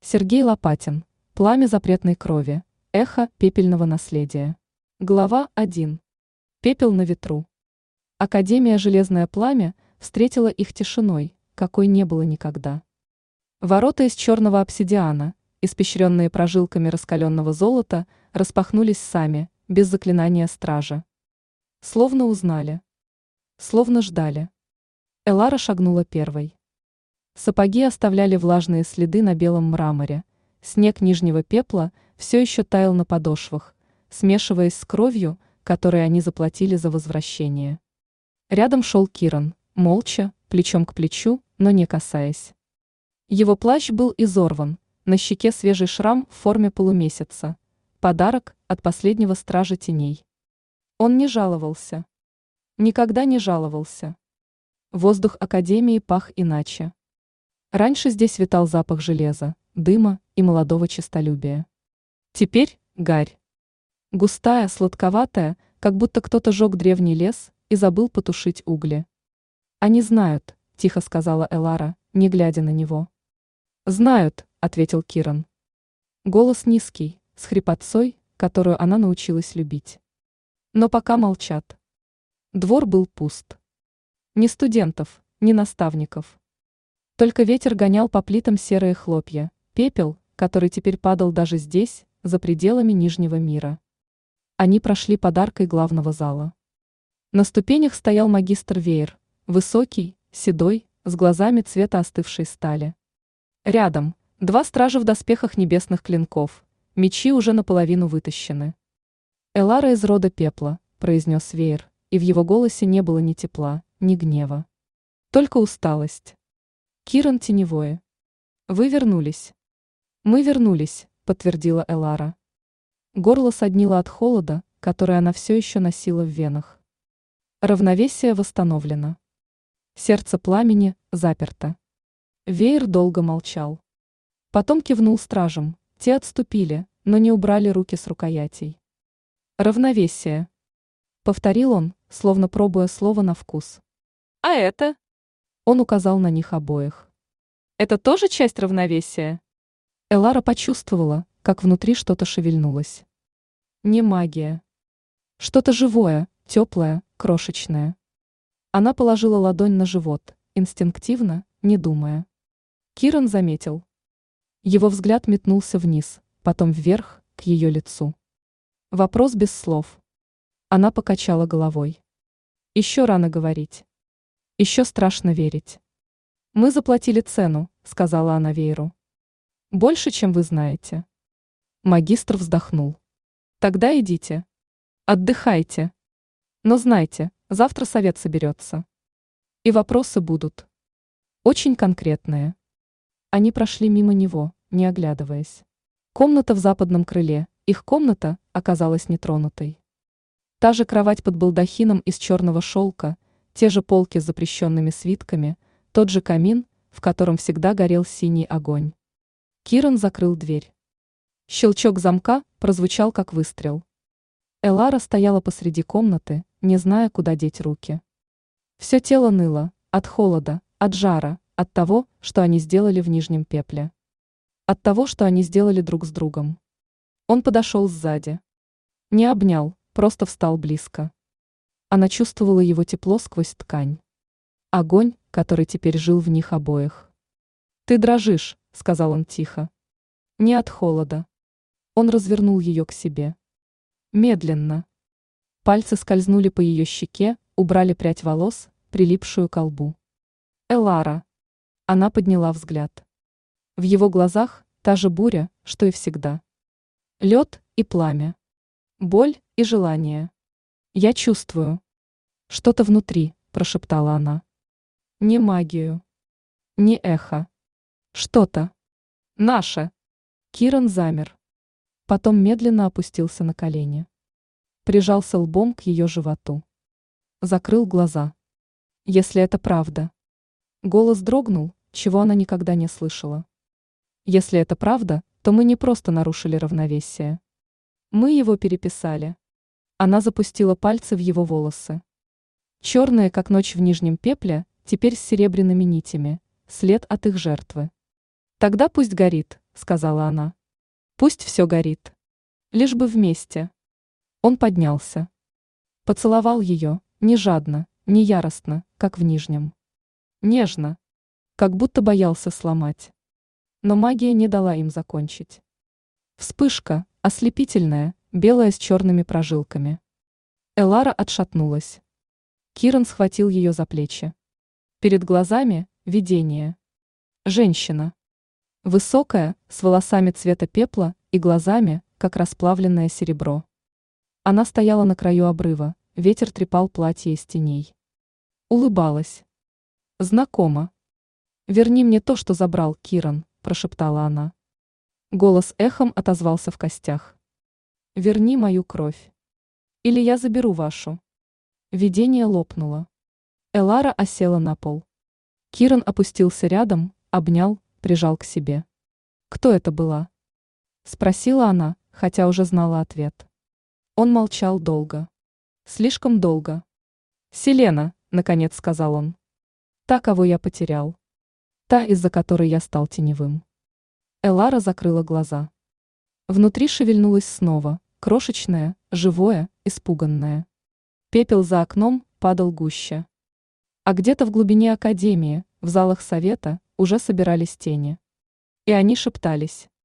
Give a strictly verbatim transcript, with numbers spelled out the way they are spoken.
Сергей Лопатин. Пламя запретной крови. Эхо пепельного наследия. Глава один. Пепел на ветру. Академия «Железное пламя» встретила их тишиной, какой не было никогда. Ворота из черного обсидиана, испещренные прожилками раскаленного золота, распахнулись сами, без заклинания стража. Словно узнали. Словно ждали. Элара шагнула первой. Сапоги оставляли влажные следы на белом мраморе, снег нижнего пепла все еще таял на подошвах, смешиваясь с кровью, которой они заплатили за возвращение. Рядом шел Киран, молча, плечом к плечу, но не касаясь. Его плащ был изорван, на щеке свежий шрам в форме полумесяца, подарок от последнего стража теней. Он не жаловался. Никогда не жаловался. Воздух Академии пах иначе. Раньше здесь витал запах железа, дыма и молодого честолюбия. Теперь гарь. Густая, сладковатая, как будто кто-то жег древний лес и забыл потушить угли. «Они знают», – тихо сказала Элара, не глядя на него. «Знают», – ответил Киран. Голос низкий, с хрипотцой, которую она научилась любить. Но пока молчат. Двор был пуст. Ни студентов, ни наставников. Только ветер гонял по плитам серые хлопья, пепел, который теперь падал даже здесь, за пределами Нижнего мира. Они прошли под аркой главного зала. На ступенях стоял магистр Веер, высокий, седой, с глазами цвета остывшей стали. Рядом два стража в доспехах небесных клинков, мечи уже наполовину вытащены. «Элара из рода пепла», – произнес Веер, и в его голосе не было ни тепла, ни гнева. Только усталость. «Киран теневое. Вы вернулись». «Мы вернулись», – подтвердила Элара. Горло соднило от холода, который она все еще носила в венах. Равновесие восстановлено. Сердце пламени заперто. Веер долго молчал. Потом кивнул стражам, те отступили, но не убрали руки с рукоятей. «Равновесие», — повторил он, словно пробуя слово на вкус. «А это?» Он указал на них обоих. «Это тоже часть равновесия?» Элара почувствовала, как внутри что-то шевельнулось. Не магия. Что-то живое, теплое, крошечное. Она положила ладонь на живот, инстинктивно, не думая. Киран заметил. Его взгляд метнулся вниз, потом вверх, к ее лицу. Вопрос без слов. Она покачала головой. Еще рано говорить. Еще страшно верить. «Мы заплатили цену», — сказала она Вееру. «Больше, чем вы знаете». Магистр вздохнул. «Тогда идите. Отдыхайте. Но знайте, завтра совет соберется. И вопросы будут. Очень конкретные». Они прошли мимо него, не оглядываясь. Комната в западном крыле, их комната, оказалась нетронутой. Та же кровать под балдахином из черного шелка, те же полки с запрещенными свитками, тот же камин, в котором всегда горел синий огонь. Киран закрыл дверь. Щелчок замка прозвучал как выстрел. Элара стояла посреди комнаты, не зная, куда деть руки. Все тело ныло, от холода, от жара, от того, что они сделали в Нижнем пепле. От того, что они сделали друг с другом. Он подошел сзади. Не обнял, просто встал близко. Она чувствовала его тепло сквозь ткань. Огонь, который теперь жил в них обоих. «Ты дрожишь», — сказал он тихо. «Не от холода». Он развернул ее к себе. Медленно. Пальцы скользнули по ее щеке, убрали прядь волос, прилипшую к лбу. «Элара». Она подняла взгляд. В его глазах та же буря, что и всегда. Лед и пламя. Боль и желание. «Я чувствую». «Что-то внутри», – прошептала она. «Не магию. Не эхо. Что-то. Наше». Киран замер. Потом медленно опустился на колени. Прижался лбом к ее животу. Закрыл глаза. «Если это правда». Голос дрогнул, чего она никогда не слышала. «Если это правда, то мы не просто нарушили равновесие. Мы его переписали». Она запустила пальцы в его волосы. Черные, как ночь в Нижнем пепле, теперь с серебряными нитями, след от их жертвы. «Тогда пусть горит», — сказала она. Пусть все горит. Лишь бы вместе. Он поднялся. Поцеловал ее, не жадно, не яростно, как в Нижнем. Нежно, как будто боялся сломать. Но магия не дала им закончить. Вспышка, ослепительная, белая с черными прожилками. Элара отшатнулась. Киран схватил ее за плечи. Перед глазами видение. Женщина. Высокая, с волосами цвета пепла и глазами, как расплавленное серебро. Она стояла на краю обрыва, ветер трепал платье из теней. Улыбалась. Знакомо. «Верни мне то, что забрал Киран», – прошептала она. Голос эхом отозвался в костях. «Верни мою кровь. Или я заберу вашу». Видение лопнуло. Элара осела на пол. Киран опустился рядом, обнял, прижал к себе. «Кто это была?» – спросила она, хотя уже знала ответ. Он молчал долго. Слишком долго. «Селена», – наконец сказал он. «Та, кого я потерял. Та, из-за которой я стал теневым». Элара закрыла глаза. Внутри шевельнулось снова, крошечное, живое, испуганное. Пепел за окном падал гуще. А где-то в глубине академии, в залах совета, уже собирались тени. И они шептались.